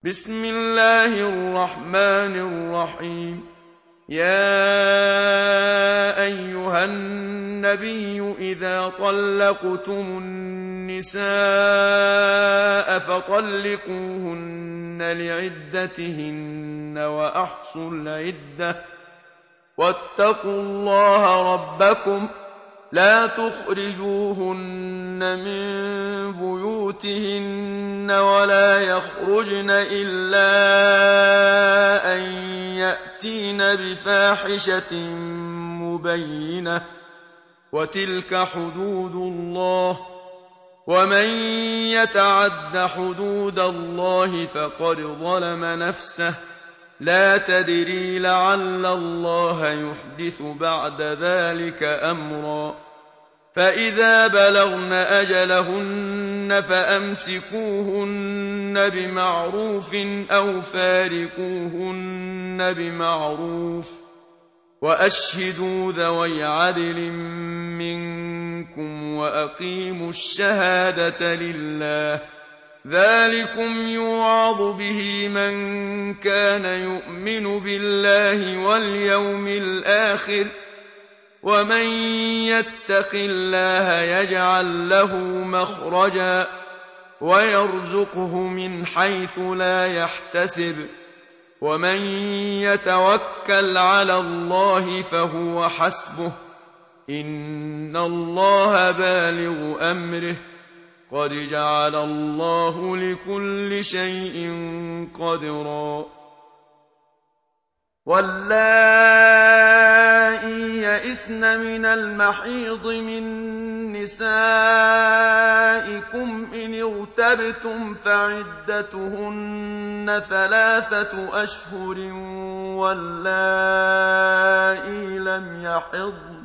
بسم الله الرحمن الرحيم. يا أيها النبي إذا طلقتم النساء فطلقوهن لعدتهن وأحصوا العدة واتقوا الله ربكم لا تخرجوهن من بيوتهن ولا يخرجن إلا أن يأتين بفاحشة مبينة وتلك حدود الله ومن يتعد حدود الله فقد ظلم نفسه لا تدري لعل الله يحدث بعد ذلك أمرا. فإذا بلغن أجلهن فأمسكوهن بمعروف أو فارقوهن بمعروف وأشهدوا ذوي عدل منكم وأقيموا الشهادة لله ذلكم يوعظ به من كان يؤمن بالله واليوم الآخر ومن يتق الله يجعل له مخرجا ويرزقه من حيث لا يحتسب ومن يتوكل على الله فهو حسبه إن الله بالغ أمره قد جعل الله لكل شيء قدرا. واللائي يئسن من المحيض من نسائكم إن ارتبتم فعدتهن 3 أشهر واللائي لم يحضن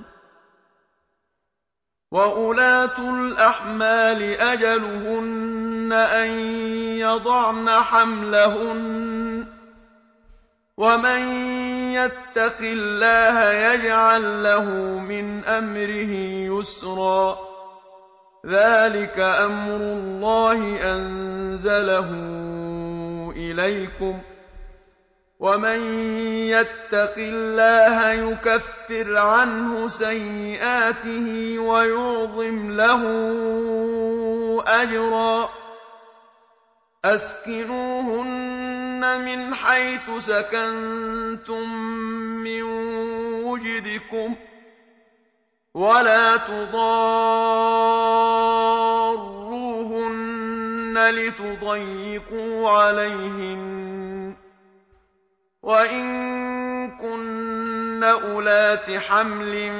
وأولاة الأحمال أجلهن أن يضعن حملهن ومن يتق الله يجعل له من أمره يسرا ذلك أمر الله أنزله إليكم ومن يتق الله يكفر عنه سيئاته ويعظم له أجرا. أسكنوهن من حيث سكنتم من وجدكم ولا تضاروهن لتضيقوا عليهن وإن كن أولات حمل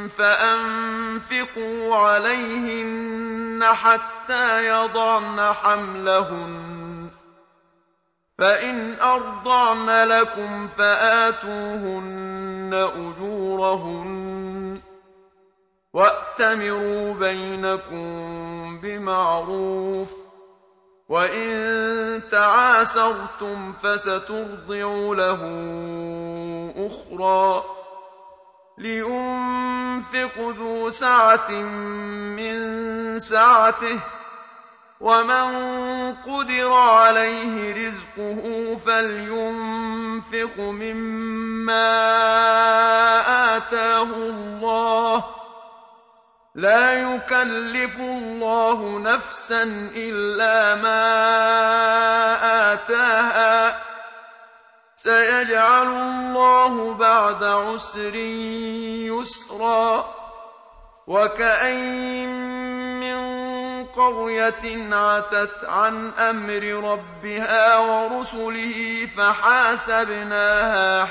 فأنفقوا عليهن حتى يضعن حملهن فإن أرضعن لكم فآتوهن أجورهن وأتمروا بينكم بمعروف وإن تعاسرتم فسترضع له أخرى. لينفق ذو سعة من سعته ومن قدر عليه رزقه فلينفق مما آتاه الله لا يكلف الله نفسا إلا ما آتاها سيجعل الله بعد عسر يسرا. وكأين من قرية عتت عن أمر ربها ورسله فحاسبناها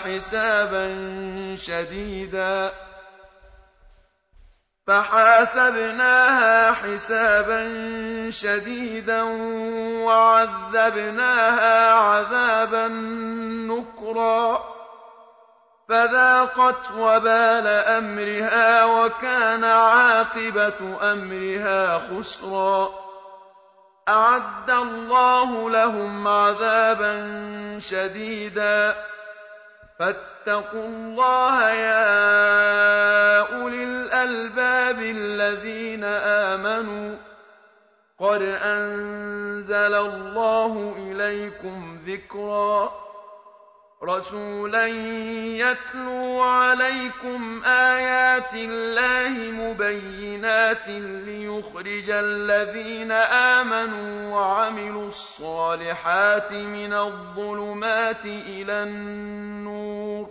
حسابا شديدا وعذبناها عذابا نكرا فذاقت وبال أمرها وكان عاقبة أمرها خسرا. أعد الله لهم عذابا شديدا فاتقوا الله يا أولي الألباب الذين آمنوا قَدْ أَنزَلَ اللَّهُ إِلَيْكُمْ ذِكْرًا رَّسُولًا يَتْلُو عَلَيْكُمْ آيَاتِ اللَّهِ مُبَيِّنَاتٍ لِّيُخْرِجَ الَّذِينَ آمَنُوا وَعَمِلُوا الصَّالِحَاتِ مِنَ الظُّلُمَاتِ إِلَى النُّورِ ۚ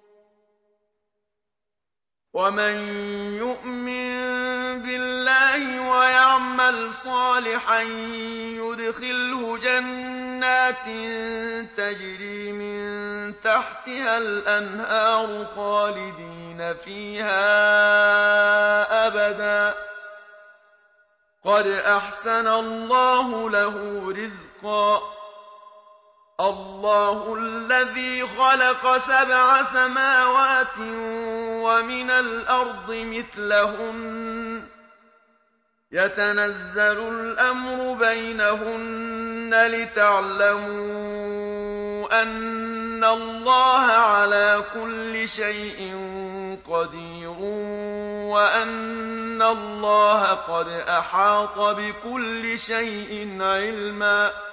وَمَن يُؤْمِن بِاللَّهِ وَيَعْمَلْ صَالِحًا يُدْخِلْهُ جَنَّاتٍ تَجْرِي مِن تَحْتِهَا الْأَنْهَارُ خَالِدِينَ فِيهَا أَبَدًا ۖ قَدْ أَحْسَنَ اللَّهُ لَهُ رِزْقًا اللَّهُ الَّذِي خَلَقَ 7 سَمَاوَاتٍ وَمِنَ الْأَرْضِ مِثْلَهُنَّ يَتَنَزَّلُ الْأَمْرُ بَيْنَهُنَّ لِتَعْلَمُوا أَنَّ اللَّهَ عَلَىٰ كُلِّ شَيْءٍ قَدِيرٌ وَأَنَّ اللَّهَ قَدْ أَحَاطَ بِكُلِّ شَيْءٍ عِلْمًا